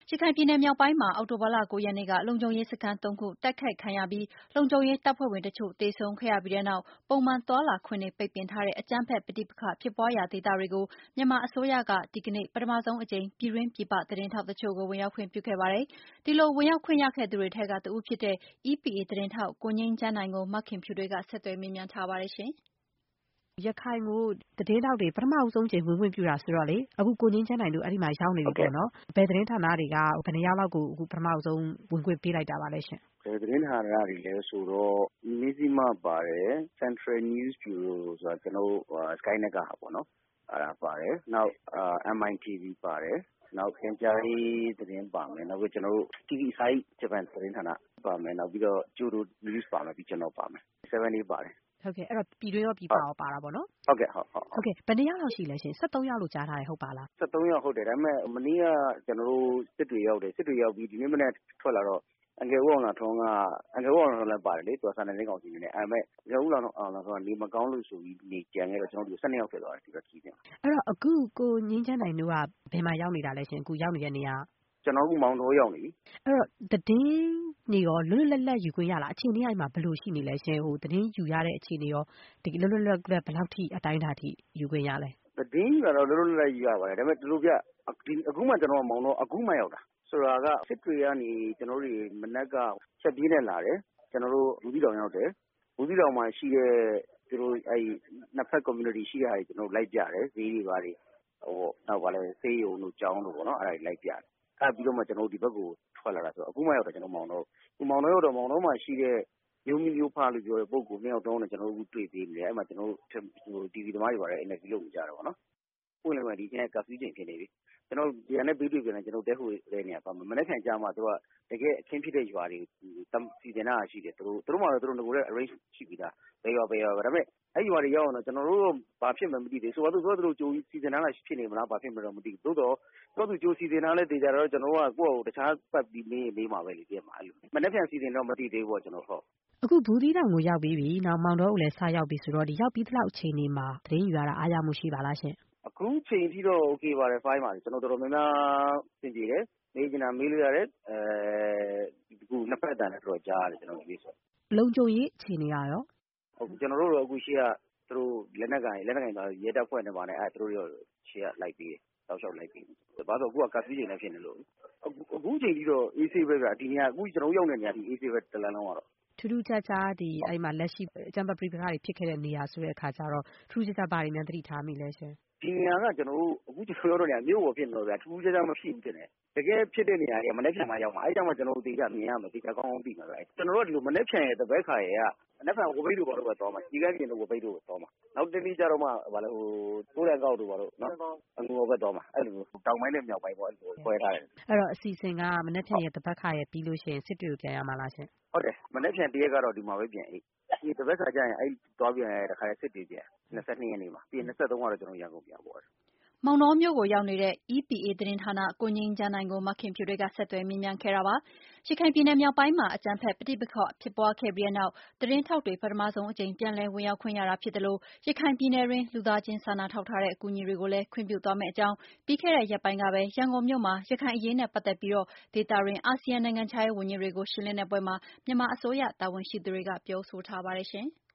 ရခိုင်ပြည်နယ်မြောက်ပိုင်းမှာ အောက်တိုဘာလ 9 ရက်နေ့က လုံခြုံရေးစခန်း 3 ခု တိုက်ခိုက်ခံရပြီး လုံခြုံရေးတပ်ဖွဲ့ဝင်တချို့ သေဆုံးခဲ့ရပြီးနောက် ပုံမှန်သွားလာခွင့်တွေ ပိတ်ပင်ထားတဲ့ အကြမ်းဖက်ပဋိပက္ခဖြစ်ပွားရာဒေသတွေကို မြန်မာအစိုးရက ဒီကနေ့ ပထမဆုံးအကြိမ် ပြည်တွင်းပြည်ပသတင်းထောက်တချို့ကို ဝင်ရောက်ခွင့်ပြုခဲ့ပါတယ်။ ဒီလိုဝင်ရောက်ခွင့်ရခဲ့သူတွေထဲက တဦးဖြစ်တဲ့ EPA သတင်းထောက် ကိုငြိမ်းချမ်းနိုင်ကို မခင်ဖြူထွေးက ဆက်သွယ်မေးမြန်းထားပါတယ်။ရခိုင်ကိုသတင်းထောက်တွေ ပထမဆုံးအကြိမ်ဝင်ခွင့်ပြုတာဆိုတော့လေ အခုကိုငြိမ်းချမ်းနိုင်တို့အဲ့ဒီမှာရောက်နေပြီပေါ့နော်။ ဘယ်သတင်းဌာနတွေက ဘယ်နှစ်ယောက်လောက်ကိုအခုပထမဆုံးဝင်ခွင့်ပေးလိုက်တာပါလဲရှင်။ဘယ်သတင်းဌာနတွေလဲဆိုတော့ မဇ္ဈိမပါတယ်။ Central News Bureau ဆိုတာကျွန်တော်တို့ Skynet ကဟာပေါ့နော်။ အဲ့ဒါပါတယ်။ နောက်MITV ပါတယ်။ နောက်ပြန်ကြားရေးသတင်းပါမယ်။ နောက်ပြီးကျွန်တော်တို့ TV အစာဂျပန်သတင်းဌာနပါမယ်။ နောက်ပြီးတော့ ကျိုဒို News ပါမယ်ပြီးကျွန်တော်ပါမယ်။ 7 Day ပါတယ်။ဟုတ်ကဲ့အဲ့တော့ပြည်တွင်းရောပြည်ပရောပါတာပေါ့နော်ဟုတ်ကဲ့ဟုတ်ဟုတ်ကဲ့ဘယ်နှစ်ယောက်လောက်ရှိလဲရှင်13ယောက်လို့ကြားထားတယ်ဟုတ်ပါလား 13ယောက်ဟုတ်တယ်ဒါပေမဲ့မနေ့ကကျွန်တော်တို့စစ်တွေရောက်တယ်စစ်တွေရောက်ပြီးဒီနေ့မနက်ထွက်လာတော့အန်ကယ်ဦးအောင်လှထွန်းကအန်ကယ်ဦးအောင်လှထွန်းလည်းပါတယ်လေသူကစာနယ်ဇင်းကောင်စီနေနဲ့အဲ့မဲ့အန်ကယ်ဦးအောင်လှထွန်းကနေမကောင်းလို့ဆိုပြီးနေကြံခဲ့တော့ကျွန်တော်တို့12ယောက်ဖြစ်သွားတယ်ဒီဘက်ခီးစဉ်အဲ့တော့အခုကိုငြိမ်းချမ်းနိုင်တို့ကဘယ်မှာရောက်နေတာလဲရှင်အခုရောက်နေတဲ့နေရာကျွန်တော်ကမောင်တောရောက်နေပြီအဲ့တော့သတင်းတွေရောလွတ်လွတ်လပ်လပ်ယူခွင့်ရလားအခြေအနေအဲ့မှာဘယ်လိုရှိနေလဲရှင်ဟိုသတင်းယူရတဲ့အခြေအနေရောဒီလွတ်လွတ်လပ်လပ်ဘယ်လောက်ထိအတိုင်းအတာထိယူခွင့်ရလဲသတင်းယူရတော့လွတ်လွတ်လပ်လပ်ယူရပါတယ်ဒါပေမဲ့ဒီလိုပြအခုမှကျွန်တော်ကမောင်တောအခုမှရောက်တာဆိုတာကစစ်တွေကနေကျွန်တော်တို့မနက်ကချက်ပြေးနဲ့လာတယ်ကျွန်တော်တို့ဘူးသီးတောင်ရောက်တယ်ဘူးသီးတောင်မှာရှိတဲ့သူတို့အဲ့နှစ်ဖက် community ရှိတဲ့ဟာတွေကျွန်တော်တို့လိုက်ပြတယ်ဈေးတွေဘာတွေဟိုနောက်ပါလဲဆေးရုံတို့ကျောင်းတို့ပေါ့နော်အဲ့ဒါတွေလိုက်ပြတယ်အဲ့ပြီးတော့မှကျွန်တော်တို့ဒီဘက်ကိုထွက်လာတာဆိုတော့အခုမှရောက်တယ်ကျွန်တော်မောင်တောရောက်တော့မောင်တောမှာရှိတဲ့မျိုးမျိုးဖားလို့ပြောတဲ့ပုံကိုနှစ်ယောက်တောင်းတယ်ကျွန်တော်တို့တွေ့သေးတယ်အဲ့မှာကျွန်တော်တို့ TV သမားတွေပါတယ် interview လုပ်နေကြတယ်ပေါ့နော်ပွင့်လိုက်မှဒီကျန်ကဖီးချိန်ဖြစ်နေပြီကျွန်တော်ဒီကနေဘေးတွေ့ပြန်တယ်ကျွန်တော်တဲဟိုတဲ့နေရာပါမနေ့ခံကြမှာသူကတကယ်အခင်းဖြစ်တဲ့ရွာတွေစီစဉ်တာရှိတယ်သူတို့မှလည်းသူတို့ငကိုယ် arrange ရှိပြီးသားဘယ်ရွာဒါပေမဲ့အဲ့ရွာတွေရောက်အောင်တော့ကျွန်တော်တို့ဘာဖြစ်မှမသိသေးဆိုတော့သူတို့ကြိုစီစဉ်ထားတာဖြစ်နေမလားဘာဖြစ်မလဲမသိဘူးသို့တော့သူကြိုစီစဉ်ထားလဲတေချာတော့ကျွန်တော်တို့ကကိုယ့်အကိုတခြားပတ်ပြီးနေမှာပဲလေပြမှာအဲ့လိုမနေ့ပြန်စီစဉ်တော့မသိသေးဘူးပေါ့ကျွန်တော်ဟုတ်အခုဘူးသီးတောင်ကိုရောက်ပြီးပြီနောက်မောင်တောကိုလည်းစရောက်ပြီဆိုတော့ဒီရောက်ပြီးသလောက်အချိန်ဒီမှာသတင်းယူရတာအားရမှုရှိပါလားရှင်အခုချိန်ထိတော့ okay ပါတယ် fine ပါတယ်ကျွန်တော်တော်တော်များများသင်ကြည့်တယ်မေးချင်တာမေးလို့ရတယ်အခုနှစ်ဖက်အတန်နဲ့တော့ကြားရတယ်ကျွန်တော်ဒီဆိုလုံခြုံရေးအခြေအနေရောဟုတ်ကျွန်တော်တို့တော့အခုရှေ့ကသူတို့လက်နက်ကင်သွားရဲတပ်ဖွဲ့နဲ့ပါနဲ့အဲ့သူတို့ရောရှေ့ကလိုက်ပြီးတယ်တောက်လျှောက်လိုက်ပြီးဘာလို့အခုကကတ်ဖီးချိန်လည်းဖြစ်နေလို့အခုချိန်ထိတော့ AC ပဲကဒီနေရာအခုကျွန်တော်ရောက်နေတဲ့နေရာဒီ AC ပဲတလန်းလုံးကတော့ထူးထူးခြားခြားဒီအဲ့မှာလက်ရှိအကြမ်းဖက်ပဋိပက္ခတွေဖြစ်ခဲ့တဲ့နေရာဆိုတဲ့အခါကျတော့ထူးခြားခြားဘာတွေများသတိထားမိလဲရှင်ဒီနေရာကကျွန်တော်တို့အခုကျွန်တော်တို့နေရာမြို့ပေါ်ဖြစ်နေတော့ဗျာထူးထူးခြားခြားမရှိဘူးတင်တယ်တကယ်ဖြစ်တဲ့နေရာတွေကမနေ့ဖြန်မှရောက်မှာအဲ့ကြောင့်မှကျွန်တော်တို့တေချာမြင်ရမှာတေချာကောင်းကောင်းသိမှာပဲကျွန်တော်တို့ကဒီလိုမနေ့ဖြန်ရဲ့တပတ်ခါရဲ့ကမနေ့ဖြန်ဝပိတ်တို့ဘာလို့ပဲသွားမှာဒီကပြင်တို့ဝပိတ်တို့ပဲသွားမှာနောက်တနေ့ကျတော့မှဘာလဲဟိုတိုးရန်ကောက်တို့ဘာလို့နော်အငူဘက်သွားမှာအဲ့လိုတောင်ပိုင်းနဲ့မြောက်ပိုင်းပေါ့အဲ့လိုခွဲထားတယ်အဲ့တော့အစီအစဉ်ကမနေ့ဖြန်ရဲ့တပတ်ခါရဲ့ပြီးလို့ရှိရင်စစ်တွေကိုပြန်ရမှာလားရှင်ဟုတ်တယ်မနေ့ဖြန်တရက်ကတော့ဒီမှာပဲပြန်ဒီတပတ်ခါကျရင်အဲ့သွားပြန်ရတဲ့ခါစစ်တွေပြန်22ရက်နေ့မှာပြီးရင်23ကတော့ကျွန်တော်ရန်ကုန်ပြန်ပေါ့မောင်တောမြို့ကိုရောက်နေတဲ့ EPA သတင်းဌာနကိုငြိမ်းချမ်းနိုင်ကိုမခင်ဖြူထွေးကဆက်သွယ်မေးမြန်းခဲ့တာပါ။ရခိုင်ပြည်နယ်မြောက်ပိုင်းမှာအကြမ်းဖက်ပဋိပက္ခဖြစ်ပွားခဲ့ပြီးတဲ့နောက်သတင်းထောက်တွေပထမဆုံးအကြိမ်ပြန်လည်ဝင်ရောက်ခွင့်ရတာဖြစ်တယ်လို့ရခိုင်ပြည်နယ်တွင်းလူသားချင်းစာနာထောက်ထားတဲ့အကူအညီတွေကိုလည်းခွင့်ပြုသွားမယ့်အကြောင်းပြီးခဲ့တဲ့ရက်ပိုင်းကပဲရန်ကုန်မြို့မှာရခိုင်အရေးနဲ့ပတ်သက်ပြီးဒေသတွင်းအာဆီယံနိုင်ငံခြားရေးဝန်ကြီးတွေကိုရှင်းလင်းတဲ့ပွဲမှာမြန်မာအစိုးရတာဝန်ရှိသူတွေကပြောဆိုထားပါတယ်ရှင်။